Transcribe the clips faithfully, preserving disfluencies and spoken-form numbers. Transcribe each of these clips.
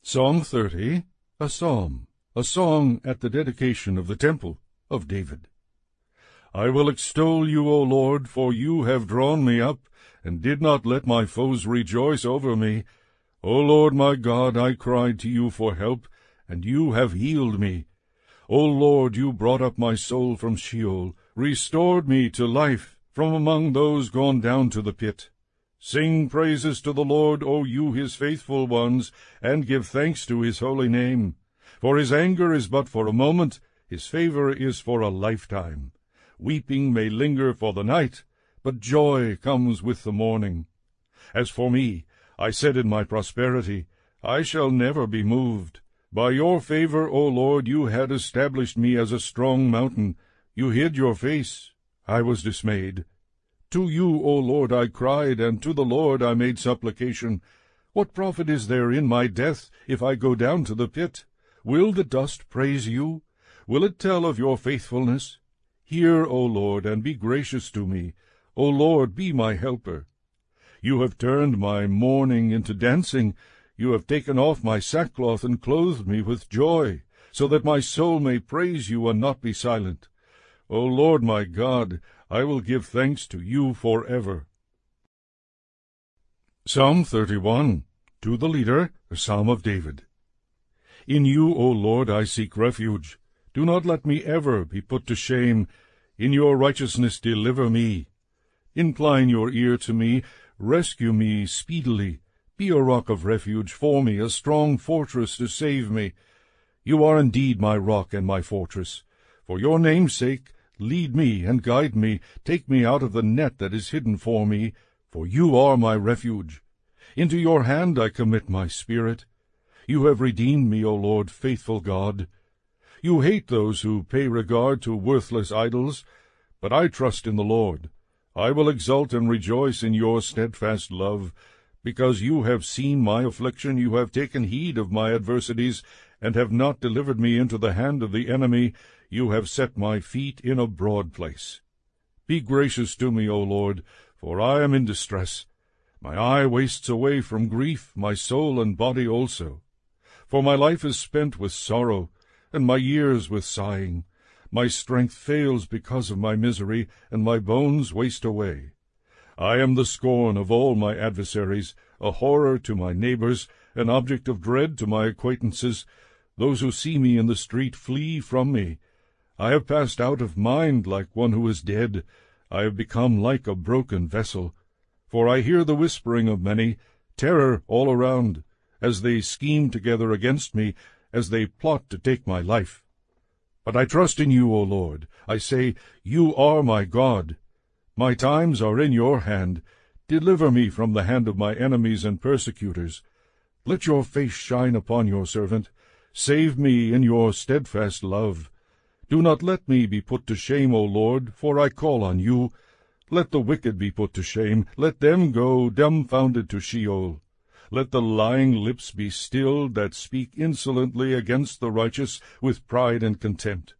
Psalm thirty, a psalm, a song at the dedication of the temple of David. I will extol you, O Lord, for you have drawn me up, and did not let my foes rejoice over me. O Lord my God, I cried to you for help, and you have healed me. O Lord, you brought up my soul from Sheol, restored me to life from among those gone down to the pit. Sing praises to the Lord, O you his faithful ones, and give thanks to his holy name. For his anger is but for a moment, his favor is for a lifetime. Weeping may linger for the night, but joy comes with the morning. As for me, I said in my prosperity, I shall never be moved. By your favor, O Lord, you had established me as a strong mountain. You hid your face. I was dismayed. To you, O Lord, I cried, and to the Lord I made supplication. What profit is there in my death, if I go down to the pit? Will the dust praise you? Will it tell of your faithfulness? Hear, O Lord, and be gracious to me. O Lord, be my helper. You have turned my mourning into dancing. You have taken off my sackcloth and clothed me with joy, so that my soul may praise you and not be silent. O Lord my God, I will give thanks to you forever. Psalm thirty-one, to the leader, a psalm of David. In you, O Lord, I seek refuge. Do not let me ever be put to shame. In your righteousness deliver me. Incline your ear to me, rescue me speedily. Be a rock of refuge for me, a strong fortress to save me. You are indeed my rock and my fortress. For your name's sake, lead me and guide me. Take me out of the net that is hidden for me, for you are my refuge. Into your hand I commit my spirit. You have redeemed me, O Lord, faithful God. You hate those who pay regard to worthless idols, but I trust in the Lord. I will exult and rejoice in your steadfast love. Because you have seen my affliction, you have taken heed of my adversities, and have not delivered me into the hand of the enemy. You have set my feet in a broad place. Be gracious to me, O Lord, for I am in distress. My eye wastes away from grief, my soul and body also. For my life is spent with sorrow, and my years with sighing. My strength fails because of my misery, and my bones waste away. I am the scorn of all my adversaries, a horror to my neighbors, an object of dread to my acquaintances. Those who see me in the street flee from me. I have passed out of mind like one who is dead. I have become like a broken vessel. For I hear the whispering of many, terror all around, as they scheme together against me, as they plot to take my life. But I trust in you, O Lord. I say, you are my God. My times are in your hand. Deliver me from the hand of my enemies and persecutors. Let your face shine upon your servant. Save me in your steadfast love. Do not let me be put to shame, O Lord, for I call on you. Let the wicked be put to shame. Let them go dumbfounded to Sheol. Let the lying lips be stilled that speak insolently against the righteous with pride and contempt.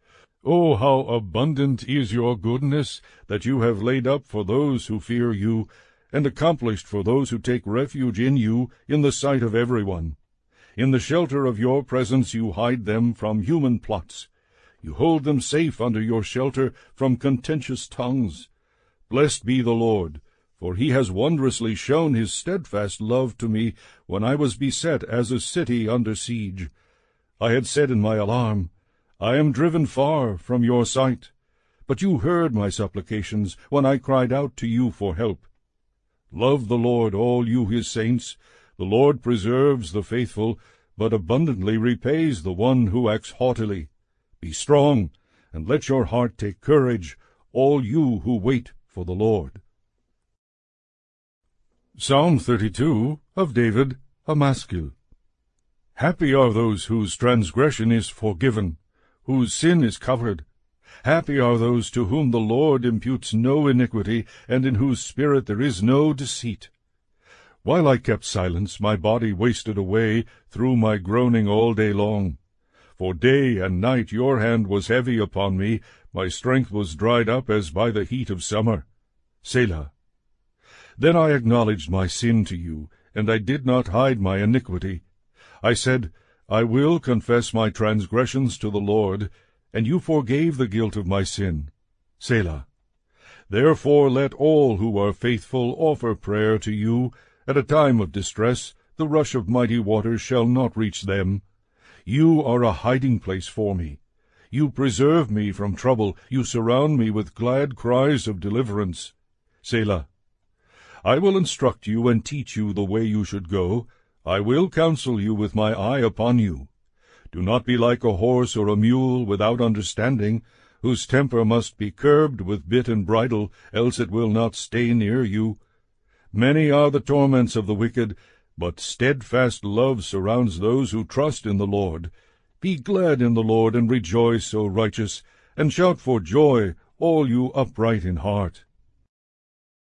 Oh, how abundant is your goodness that you have laid up for those who fear you, and accomplished for those who take refuge in you in the sight of everyone. In the shelter of your presence you hide them from human plots. You hold them safe under your shelter from contentious tongues. Blessed be the Lord, for he has wondrously shown his steadfast love to me when I was beset as a city under siege. I had said in my alarm, I am driven far from your sight. But you heard my supplications when I cried out to you for help. Love the Lord, all you his saints. The Lord preserves the faithful, but abundantly repays the one who acts haughtily. Be strong, and let your heart take courage, all you who wait for the Lord. Psalm thirty-two, of David, a maskil. Happy are those whose transgression is forgiven, whose sin is covered. Happy are those to whom the Lord imputes no iniquity, and in whose spirit there is no deceit. While I kept silence, my body wasted away through my groaning all day long. For day and night your hand was heavy upon me, my strength was dried up as by the heat of summer. Selah. Then I acknowledged my sin to you, and I did not hide my iniquity. I said, I will confess my transgressions to the Lord, and you forgave the guilt of my sin. Selah. Therefore let all who are faithful offer prayer to you. At a time of distress the rush of mighty waters shall not reach them. You are a hiding place for me. You preserve me from trouble. You surround me with glad cries of deliverance. Selah. I will instruct you and teach you the way you should go. I will counsel you with my eye upon you. Do not be like a horse or a mule without understanding, whose temper must be curbed with bit and bridle, else it will not stay near you. Many are the torments of the wicked, but steadfast love surrounds those who trust in the Lord. Be glad in the Lord, and rejoice, O righteous, and shout for joy, all you upright in heart.